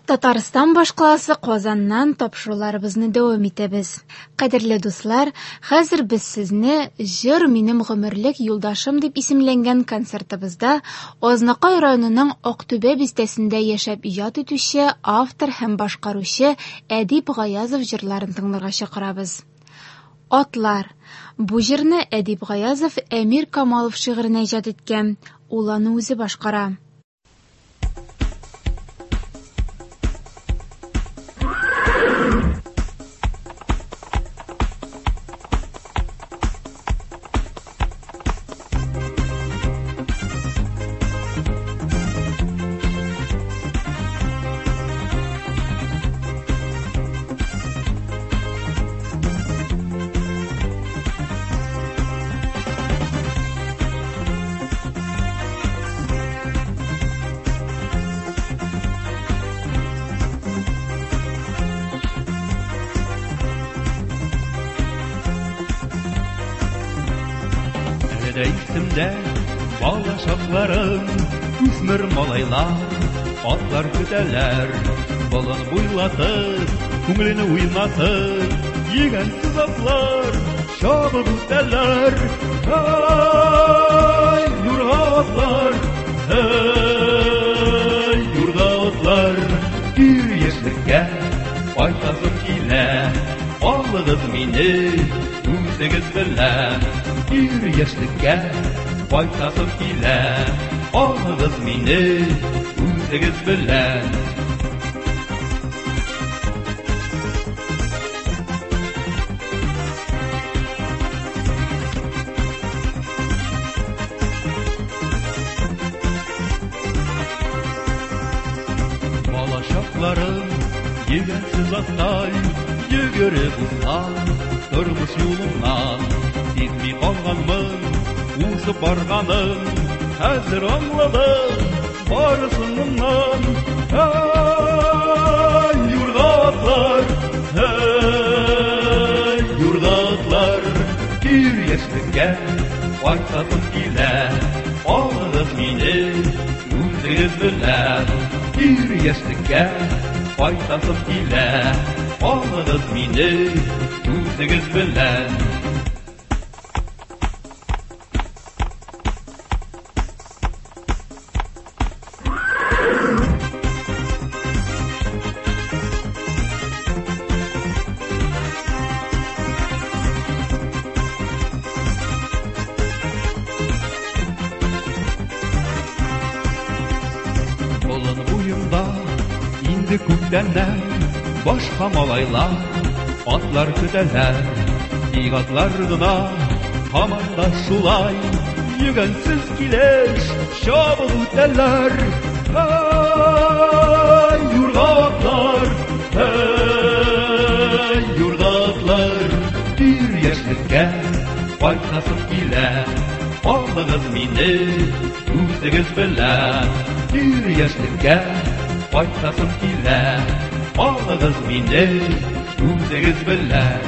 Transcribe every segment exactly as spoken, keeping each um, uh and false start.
Татарстан башкаласы Казаннан тапшыруларыбызны дәвам итәбез. Кадерле дуслар, хәзер без сезне "Җыр минем гомерлек юлдашым" дип исемләнгән концертыбызда Азнакай районының Актүбә бистәсендә яшәп иҗат итүче автор һәм башкаручы Әдип Гаязов җырларын тыңларга чакырабыз. Атлар. Бу җырны Әдип Гаязов Әмир Камалов шигыренә иҗат иткән. Ул аны үзе башкара. Исемдә бала шакларым, үсмер малайлар, атлар көтәләр, болын буйлатып, күңелене уйнатып, йөгәнсез атлар, чабып үтәләр. Ай, юрга атлар, ай, юрга атлар, ир яшьлеккә кайтасым килә, алыгыз мине үзегез белән. Ир яшьлеккә кайтасым килә, алыгыз мине үзегез белән. Бала чакларым йөгәнсез аттай, йөгереп узган тормыш юлыннан. Сизми калганмын, узып барганым, хәзер аңладым барысыннан. Ай, юрга атлар, ай, юрга атлар, ир яшьлеккә кайтасым килә, алыгыз мине үзегез белән. Ир яшьлеккә кайтасым килә, алыгыз мине үзегез белән. Болын буенда инде күптәннән башка малайлар, атлар көтәләр, тик атлар гына һаман да шулай йөгәнсез килеш чабып үтәләр. Ай, юрга атлар, ай, юрга атлар, ир яшьлеккә кайтасым килә, алыгыз мине үзегез белән. Ир яшьлеккә кайтасым килә, алыгыз мине үзегез белән.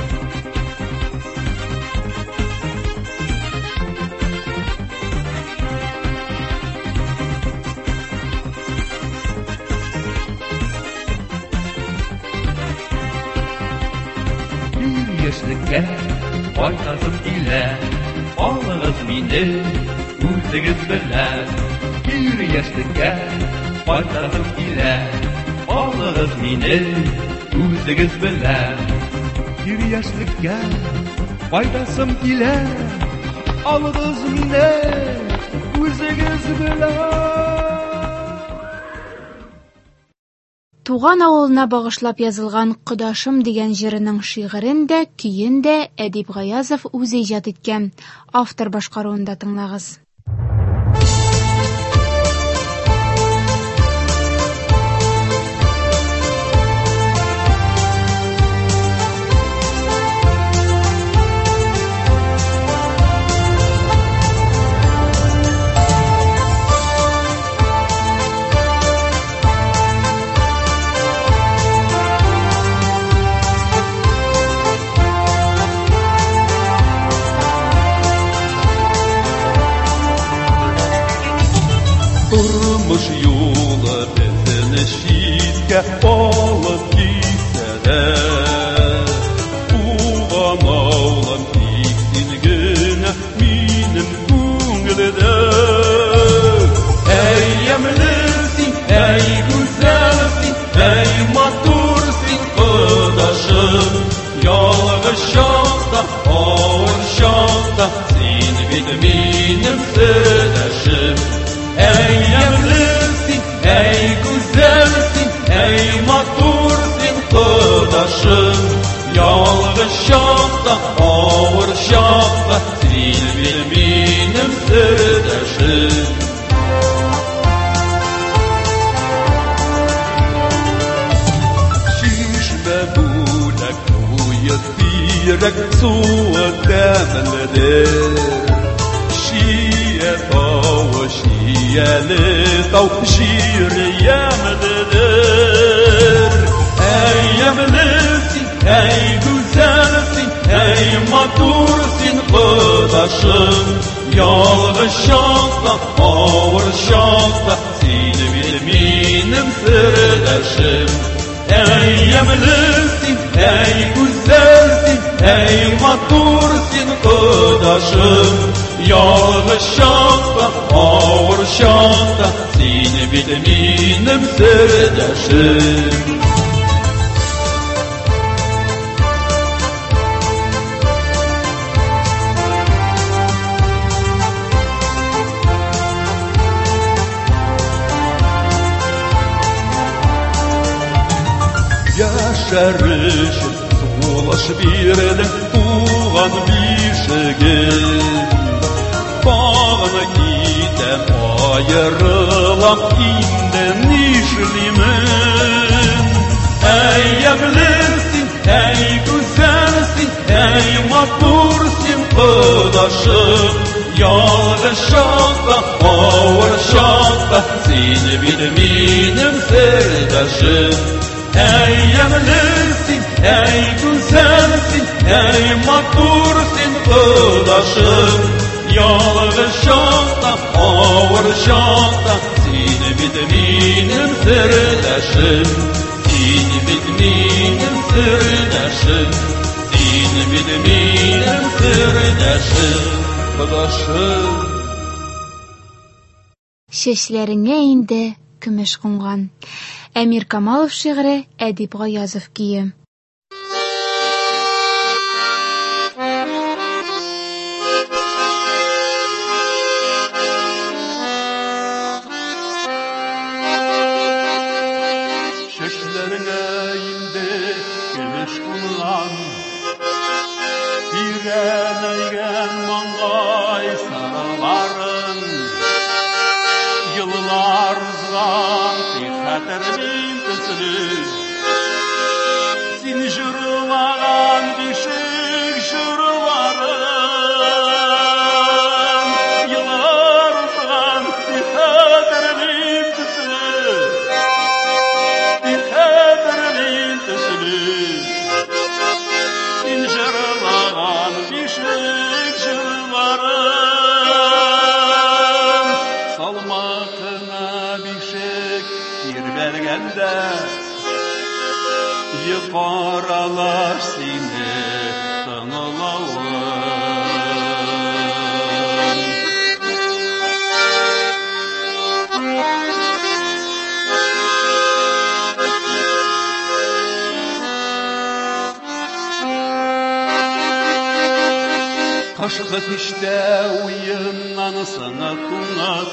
Ир яшьлеккә кайтасым килә, алыгыз мине үзегез белән. Ир яшьлеккә кайтасым килә, алыгыз мине үзегез белән. Ир яшьлеккә кайтасым килә, алыгыз мине үзегез белән. Туган авылына багышлап язылган "Кодашым" дигән җырының шигырен дә, көен дә Әдип Гаязов үзе иҗат иткән. Автор башкаруында тыңлагыз. Тормыш юлы безне бикә алып китсә дә, туган авылым тик син генә минем күңелдә. Әй ямьле син, әй гүзәл син, әй матур син кодашым, ялгыз чакта, авыр чакта син бит минем сердәшем. Әй ямьле син, әй гүзәл син, әй матур син кодашым, ялгыз чакта, авыр чакта син бит минем сердәшем. Yürek suya demlidir, şiye tavu şiyeli tav şiriyemlidir. Ey yemlisin, ey güzelsin, ey matursin kıdaşım, yalgız şakta, ağır şakta seni bilminim sırdaşım. Ey yemlisin, ey güzelsin, ey matursin kıdaşım, yalgız şakta, ağır şakta seni bilminim sırdaşım. Yaşarışım sulaş birdim tuğan bişigim, bağına gidem ayırılam inden işlimin. Ey yemlisin, ey güzelsin, ey matursin kıdaşım, yalgız şakta, ağır şakta seni bilminim serdaşım. Ey yemlisin, ey güzelsin, ey matursin kıdaşım, yalgız şakta, ağır şakta seni bilminim sırdaşım. Seni bilminim sırdaşım, seni bilminim sırdaşım, kıdaşım. Чәчләреңә инде көмеш кунган. Әмир Камалов шигъре, Әдип Гаязов кие. Чәчләреңә инде көмеш кунган, тирәнәйгән маңгай сарыларың, yıllar узган хәтермин төсле, син җырлаган бишек җырларың, yıllar узган хәтермин төсле, хәтермин төсле, син җырлаган бишек җырларың, салмакына бишек тирбәлгәндә, йокаралаш сине тыңлавың. Кышкы киштә уеннан сыңа туңып,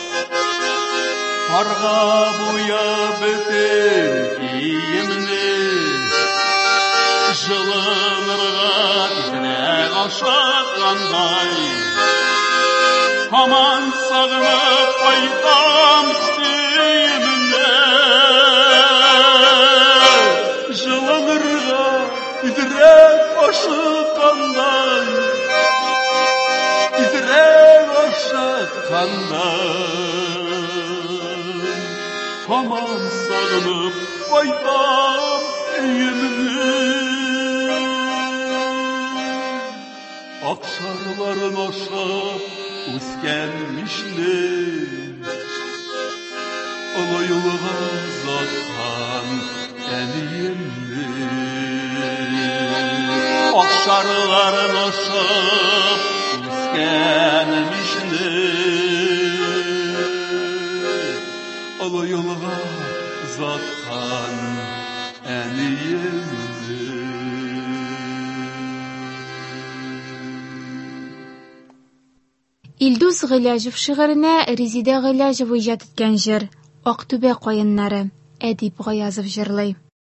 Карга буяп бөтен киемне, жылынырга тизрәк ашагандай, һаман сагынып кайтам өемне. Жылынырга тизрәк ашагандай, тизрәк ашагандай, һаман сагынып кайтам өемне. Акшарларын ашап үскән мишне, олы юлга затка Dağların aşıp üskenim işini Olu yolga uzatkan eniyimini Илдус Гыйләҗев шигыренә Резидә Гыйләҗева иҗат иткән җыр Актүбә каеннары Әдип Гаязов җырлый.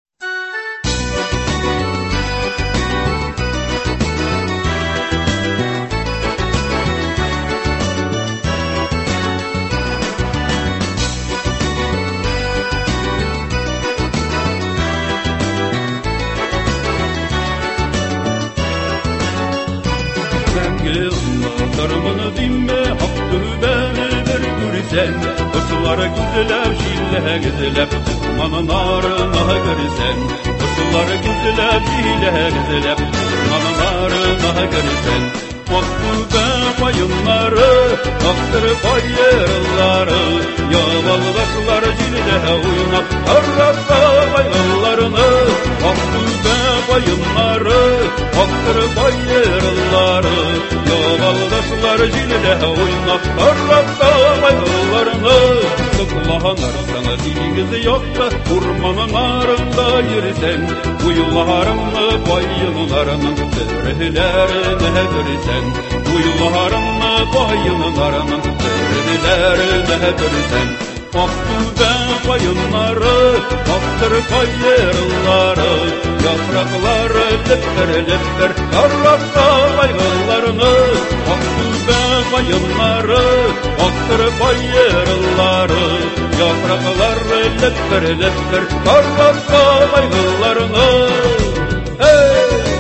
Darmını dinme, Aktöbeni bir görsen Kısıları güzelep, şille güzelep Manın arına görsen Kısıları güzelep, şille güzelep Manın arına görsen Aktöbe bayınları, aktır bayırları Yavaldaşlar şille oynap Arrasa bayırlarını Aktöbe bayınları, aktır bayırları Yavaldaşlar jilde oynap Arrasa bayırlarını Sıklahanar sana diğiz yoksa Urmanın arında yürüsen Uyularını bayınlarının Sürülerine görsen Uyularını bayınlarının Sürülerine görsen Aktöbe bayınları, aktır bayırları Yaprakları lüpper lüpper Arrasa bayırlarını Aktöbe bayınları, aktır bayırları Yaprakları lüpper lüpper Arrasa bayırlarını Hey!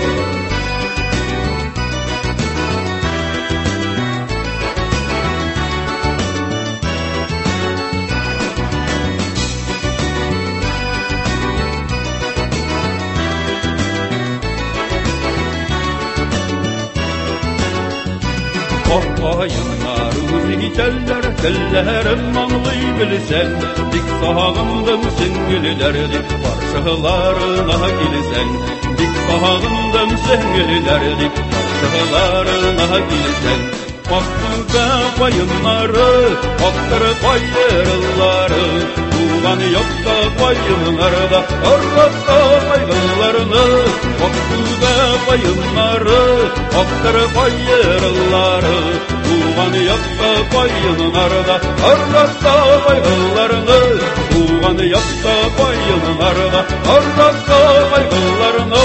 Ayınlar uzi teller, tellerim anlay bilsen Dik sağımdım singililerdik, parçalarına gilsen Dik sağımdım singililerdik, parçalarına gilsen Aktöbe bayınları, aktır bayırları Tuğan yoksa bayınlarda, Arrasa bayırlarını Aktöbe bayınları, aktır bayırları Tuğan yoksa bayınlarda, Arrasa bayırlarını Tuğan yoksa bayınlarda, Arrasa bayırlarını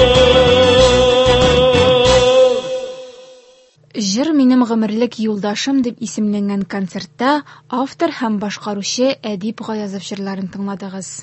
Җыр минем гомерлек юлдашым дип исемләнгән концертта автор һәм башкаручы Әдип Гаязов җырларын тыңладыгыз.